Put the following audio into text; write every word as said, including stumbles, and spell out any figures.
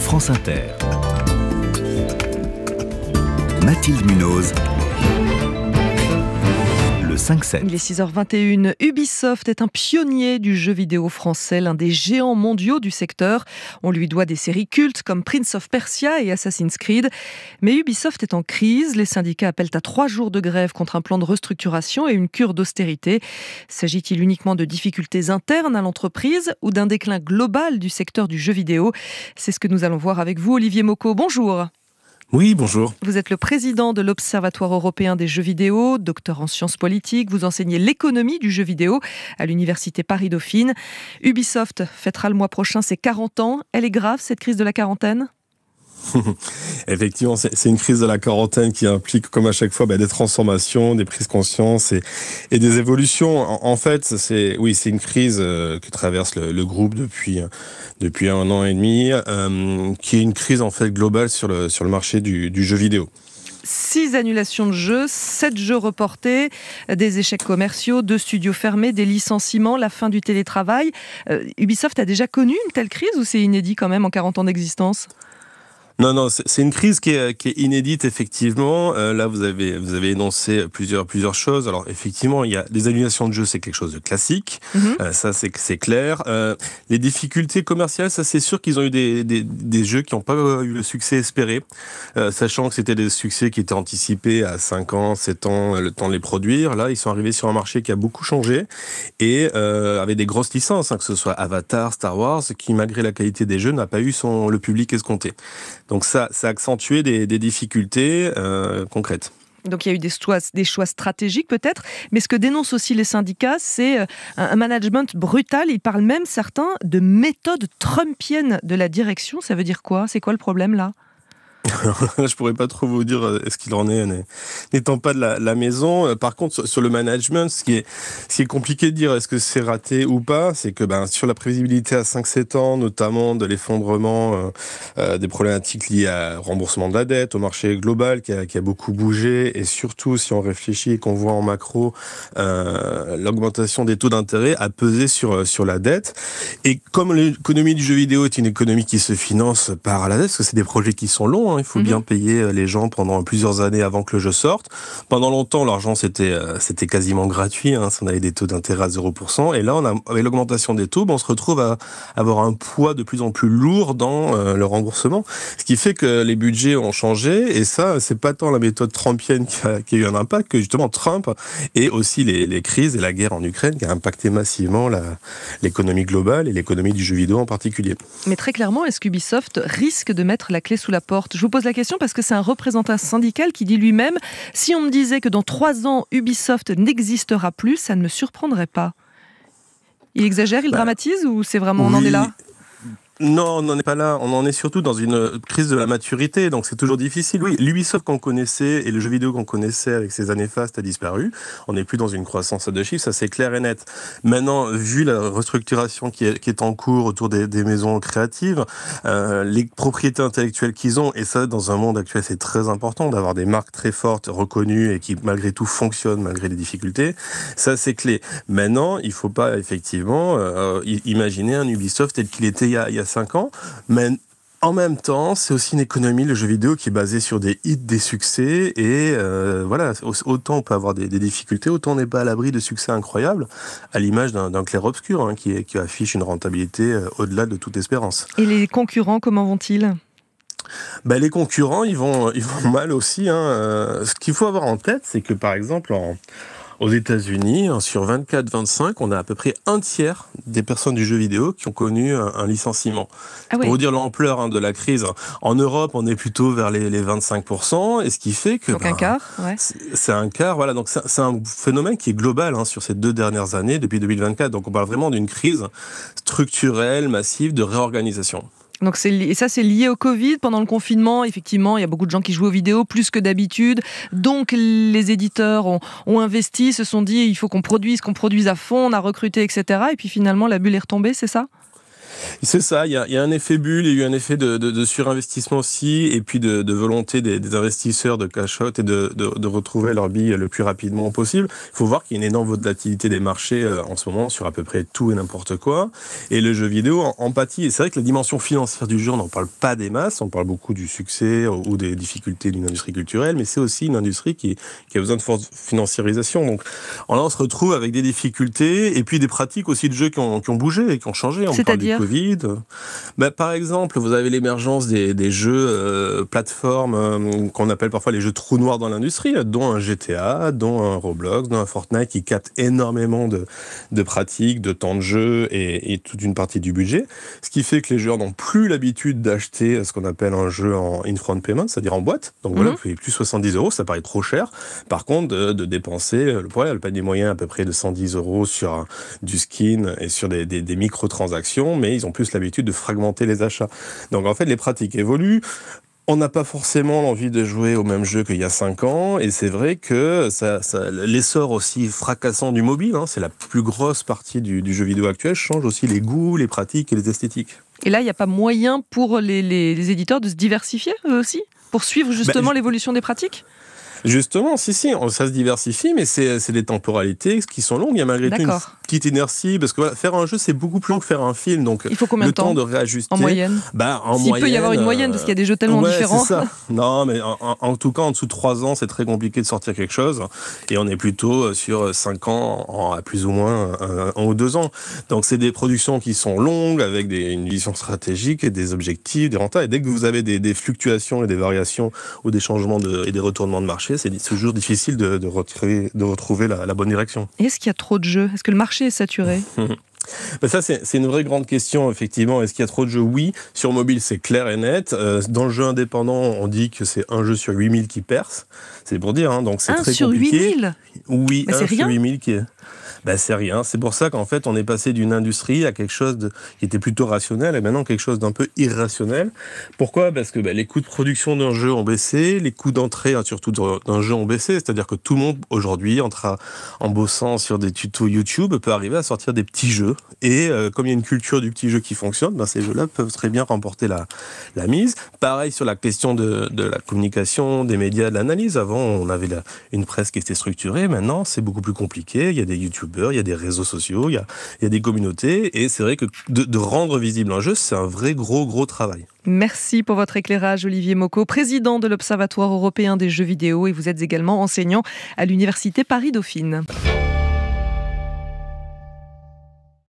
France Inter. Mathilde Munoz. cinq sept. Il est six heures vingt et une. Ubisoft est un pionnier du jeu vidéo français, l'un des géants mondiaux du secteur. On lui doit des séries cultes comme Prince of Persia et Assassin's Creed. Mais Ubisoft est en crise. Les syndicats appellent à trois jours de grève contre un plan de restructuration et une cure d'austérité. S'agit-il uniquement de difficultés internes à l'entreprise ou d'un déclin global du secteur du jeu vidéo ? C'est ce que nous allons voir avec vous, Olivier Mocco. Bonjour. Oui, bonjour. Vous êtes le président de l'Observatoire européen des jeux vidéo, docteur en sciences politiques. Vous enseignez l'économie du jeu vidéo à l'université Paris-Dauphine. Ubisoft fêtera le mois prochain ses quarante ans. Elle est grave, cette crise de la quarantaine ? Effectivement, c'est, c'est une crise de la quarantaine qui implique, comme à chaque fois, bah, des transformations, des prises de conscience et, et des évolutions. En, en fait, c'est, oui, c'est une crise euh, que traverse le, le groupe depuis, depuis un an et demi, euh, qui est une crise en fait globale sur le, sur le marché du, du jeu vidéo. Six annulations de jeux, sept jeux reportés, des échecs commerciaux, deux studios fermés, des licenciements, la fin du télétravail. Euh, Ubisoft a déjà connu une telle crise ou c'est inédit quand même en quarante ans d'existence ? Non, non, c'est, c'est une crise qui est, qui est inédite, effectivement. Euh, là, vous avez, vous avez énoncé plusieurs, plusieurs choses. Alors, effectivement, il y a des annulations de jeux, c'est quelque chose de classique. Mm-hmm. Euh, ça, c'est, c'est clair. Euh, les difficultés commerciales, ça, c'est sûr qu'ils ont eu des, des, des jeux qui n'ont pas eu le succès espéré, euh, sachant que c'était des succès qui étaient anticipés à cinq ans, sept ans, le temps de les produire. Là, ils sont arrivés sur un marché qui a beaucoup changé et euh, avec des grosses licences, hein, que ce soit Avatar, Star Wars, qui, malgré la qualité des jeux, n'a pas eu son, le public escompté. Donc ça, ça a accentué des, des difficultés euh, concrètes. Donc il y a eu des choix, des choix stratégiques peut-être, mais ce que dénoncent aussi les syndicats, c'est un management brutal. Ils parlent même, certains, de méthode trumpienne de la direction. Ça veut dire quoi ? C'est quoi le problème là ? Je pourrais pas trop vous dire ce qu'il en est, n'étant pas de la, la maison. Par contre, sur le management, ce qui est, ce qui est compliqué de dire est-ce que c'est raté ou pas, c'est que ben, sur la prévisibilité à cinq sept ans, notamment de l'effondrement euh, euh, des problématiques liées à remboursement de la dette, au marché global qui a, qui a beaucoup bougé, et surtout si on réfléchit et qu'on voit en macro euh, l'augmentation des taux d'intérêt a pesé sur, sur la dette. Et comme l'économie du jeu vidéo est une économie qui se finance par la dette, parce que c'est des projets qui sont longs, hein, il faut mmh. bien payer les gens pendant plusieurs années avant que le jeu sorte. Pendant longtemps, l'argent, c'était, euh, c'était quasiment gratuit. Hein, on avait des taux d'intérêt à zéro pour cent. Et là, on a, avec l'augmentation des taux, ben, on se retrouve à avoir un poids de plus en plus lourd dans euh, le remboursement. Ce qui fait que les budgets ont changé. Et ça, c'est pas tant la méthode trumpienne qui a, qui a eu un impact que justement Trump et aussi les, les crises et la guerre en Ukraine qui a impacté massivement la, l'économie globale et l'économie du jeu vidéo en particulier. Mais très clairement, est-ce qu'Ubisoft risque de mettre la clé sous la porte ? Je vous pose la question parce que c'est un représentant syndical qui dit lui-même « Si on me disait que dans trois ans, Ubisoft n'existera plus, ça ne me surprendrait pas ». Il exagère, il bah, dramatise ou c'est vraiment oui. on en est là ? Non, on n'en est pas là. On en est surtout dans une crise de la maturité, donc c'est toujours difficile. Oui, l'Ubisoft qu'on connaissait et le jeu vidéo qu'on connaissait avec ses années fastes a disparu. On n'est plus dans une croissance à deux chiffres, ça c'est clair et net. Maintenant, vu la restructuration qui est, qui est en cours autour des, des maisons créatives, euh, les propriétés intellectuelles qu'ils ont, et ça dans un monde actuel c'est très important d'avoir des marques très fortes, reconnues et qui malgré tout fonctionnent malgré les difficultés, ça c'est clé. Maintenant, il ne faut pas effectivement euh, imaginer un Ubisoft tel qu'il était il y a, il y a cinq ans, mais en même temps, c'est aussi une économie, le jeu vidéo, qui est basée sur des hits, des succès, et euh, voilà, autant on peut avoir des, des difficultés, autant on n'est pas à l'abri de succès incroyables, à l'image d'un, d'un clair-obscur, hein, qui, qui affiche une rentabilité euh, au-delà de toute espérance. Et les concurrents, comment vont-ils ? Ben, les concurrents, ils vont, ils vont mal aussi. Hein. Euh, ce qu'il faut avoir en tête, c'est que par exemple, en Aux États-Unis, sur vingt-quatre vingt-cinq, on a à peu près un tiers des personnes du jeu vidéo qui ont connu un, un licenciement. Ah oui. Pour vous dire l'ampleur hein, de la crise, en Europe, on est plutôt vers les, les vingt-cinq pour cent, et ce qui fait que... Donc ben, un quart, ouais. C'est, c'est un quart, voilà. Donc c'est, c'est un phénomène qui est global hein, sur ces deux dernières années, depuis deux mille vingt-quatre. Donc on parle vraiment d'une crise structurelle, massive, de réorganisation. Donc c'est, et ça, c'est lié au Covid. Pendant le confinement, effectivement, il y a beaucoup de gens qui jouent aux vidéos plus que d'habitude. Donc les éditeurs ont, ont investi, se sont dit il faut qu'on produise, qu'on produise à fond, on a recruté, et cetera. Et puis finalement, la bulle est retombée, c'est ça ? C'est ça, il y a, il y a un effet bulle, il y a eu un effet de, de, de surinvestissement aussi, et puis de, de volonté des, des investisseurs de cash out et de, de, de retrouver leur bille le plus rapidement possible. Il faut voir qu'il y a une énorme volatilité des marchés euh, en ce moment sur à peu près tout et n'importe quoi, et le jeu vidéo en, en pâtit. Et c'est vrai que la dimension financière du jeu, on n'en parle pas des masses, on parle beaucoup du succès ou des difficultés d'une industrie culturelle, mais c'est aussi une industrie qui, qui a besoin de forte financiarisation. Donc là, on se retrouve avec des difficultés, et puis des pratiques aussi de jeux qui ont, qui ont bougé et qui ont changé. On parle du Covid. Bah, par exemple, vous avez l'émergence des, des jeux euh, plateformes euh, qu'on appelle parfois les jeux trous noirs dans l'industrie, dont un G T A, dont un Roblox, dont un Fortnite, qui captent énormément de, de pratiques, de temps de jeu et, et toute une partie du budget. Ce qui fait que les joueurs n'ont plus l'habitude d'acheter ce qu'on appelle un jeu en in-front payment, c'est-à-dire en boîte. Donc mm-hmm. voilà, vous payez plus soixante-dix euros, ça paraît trop cher. Par contre, de, de dépenser, le, voilà, le panier moyen à peu près de cent dix euros sur un, du skin et sur des, des, des microtransactions, mais ils ont plus l'habitude de fragmenter les achats. Donc en fait, les pratiques évoluent. On n'a pas forcément l'envie de jouer au même jeu qu'il y a cinq ans, et c'est vrai que ça, ça, l'essor aussi fracassant du mobile, hein, c'est la plus grosse partie du, du jeu vidéo actuel, change aussi les goûts, les pratiques et les esthétiques. Et là, il n'y a pas moyen pour les, les, les éditeurs de se diversifier eux aussi, pour suivre justement bah, l'évolution des pratiques ? Justement, si, si, ça se diversifie, mais c'est, c'est des temporalités qui sont longues. Il y a malgré tout une petite inertie, parce que voilà, faire un jeu, c'est beaucoup plus long que faire un film. Donc, il faut combien le de temps, temps de réajuster. En moyenne bah, en S'il moyenne, peut y avoir une moyenne, parce qu'il y a des jeux tellement ouais, différents. C'est ça. Non, mais en, en tout cas, en dessous de trois ans, c'est très compliqué de sortir quelque chose. Et on est plutôt sur cinq ans, en, à plus ou moins un, un ou deux ans. Donc, c'est des productions qui sont longues, avec des, une vision stratégique et des objectifs, des rentables. Et dès que vous avez des, des fluctuations et des variations ou des changements de, et des retournements de marché, c'est toujours difficile de, de, retrouver, de retrouver la, la bonne direction. Est-ce qu'il y a trop de jeux ? Est-ce que le marché est saturé ? Ben ça, c'est, c'est une vraie grande question, effectivement. Est-ce qu'il y a trop de jeux ? Oui. Sur mobile, c'est clair et net. Euh, dans le jeu indépendant, on dit que c'est un jeu sur huit mille qui perce. C'est pour dire, hein, donc c'est un très sur compliqué. huit mille ? Oui, Mais un c'est rien. sur huit mille qui est... Ben, c'est rien. C'est pour ça qu'en fait, on est passé d'une industrie à quelque chose de, qui était plutôt rationnel et maintenant quelque chose d'un peu irrationnel. Pourquoi ? Parce que ben, les coûts de production d'un jeu ont baissé, les coûts d'entrée, hein, surtout d'un jeu, ont baissé. C'est-à-dire que tout le monde, aujourd'hui, en, tra- en bossant sur des tutos YouTube, peut arriver à sortir des petits jeux. Et euh, comme il y a une culture du petit jeu qui fonctionne, ben, ces jeux-là peuvent très bien remporter la, la mise. Pareil sur la question de, de la communication, des médias, de l'analyse. Avant, on avait la, une presse qui était structurée. Maintenant, c'est beaucoup plus compliqué. Il y a des YouTubers, il y a des réseaux sociaux, il y a, il y a des communautés, et c'est vrai que de, de rendre visible un jeu, c'est un vrai gros, gros travail. Merci pour votre éclairage, Olivier Mocco, président de l'Observatoire européen des jeux vidéo, et vous êtes également enseignant à l'Université Paris-Dauphine.